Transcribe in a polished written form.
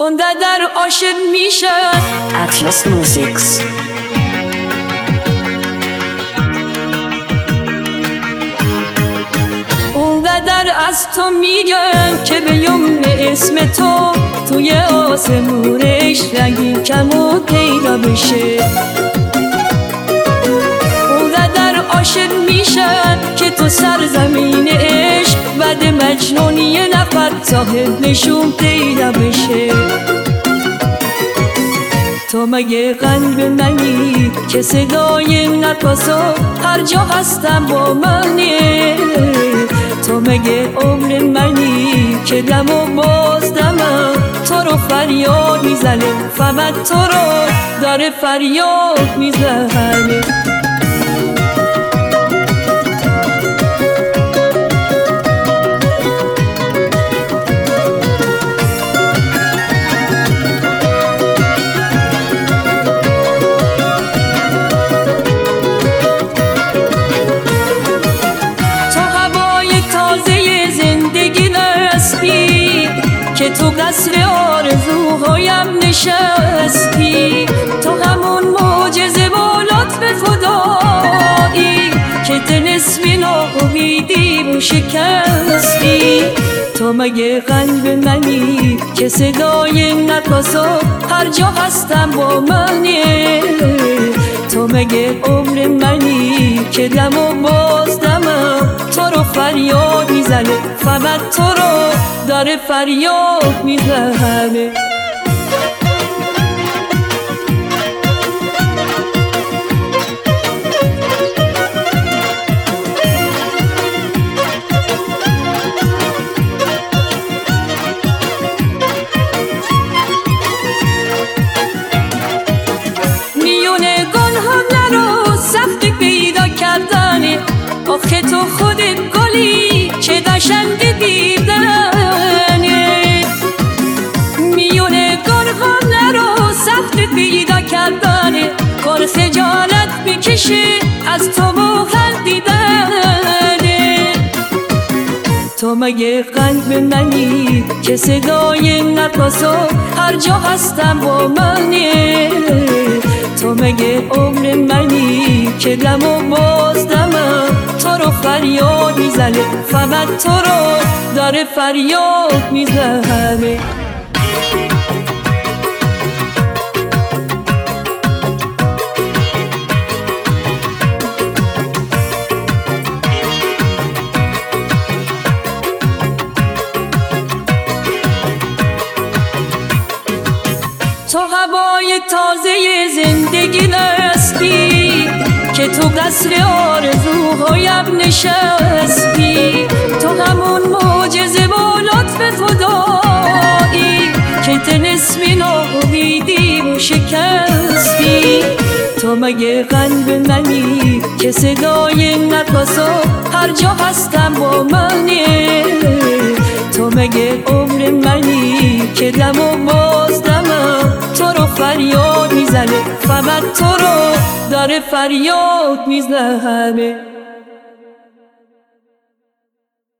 اونقدر عاشق میشن Atlas Musics. اونقدر از تو میگم که به یمن اسم تو توی آسمونش رنگی کمون پیدا بشه. اونقدر عاشق میشن که تو سرزمین عشق بعد مجنون یه نفر صاحب نشون پیدا بشه. تو مگه قلب منی که صدای نفسو هر جا هستم با منه؟ تو مگه عمر منی که دم و باز دمم تو رو فریاد میزنه، فقط تو رو داره فریاد میزنه. که تو قصر آرزوهایم نشستی، تو همون معجزه و لطف خدایی که طلسم ناامیدی و شکستی. تو مگه قلب منی که صدای نفسو هر جا هستم با منه؟ تو مگه عمر منی که دم و باز دمم تو رو فریاد میزنه، فقط تو رو داره فریاد میزنه. میونه گناه نرو سخت پیدا کردنه، آخه تو خودت گلی چه قشنگ دیدنه. میونه گناه نرو سخت پیدا کردنه، کار خجالت میکشه از تو و خندیدنه. تو مگه قلب منی که صدای نفسو هر جا هستم با منه؟ تو مگه عمر منی که دم و باز دمم تو رو فریاد میزنه، فقط تو رو داره فریاد میزنه. تو هوای تازه زندگی هستی که تو قصر آرزوهایم نشستی، تو همون معجزه و لطف خدایی که طلسم ناامیدی و شکستی. تو مگه قلب منی که صدای نفسو هر جا هستم با منه؟ تو مگه عمر منی که دم و باز دمم تو رو فریاد میزنه، فقط تو رو داره فریاد میزنه.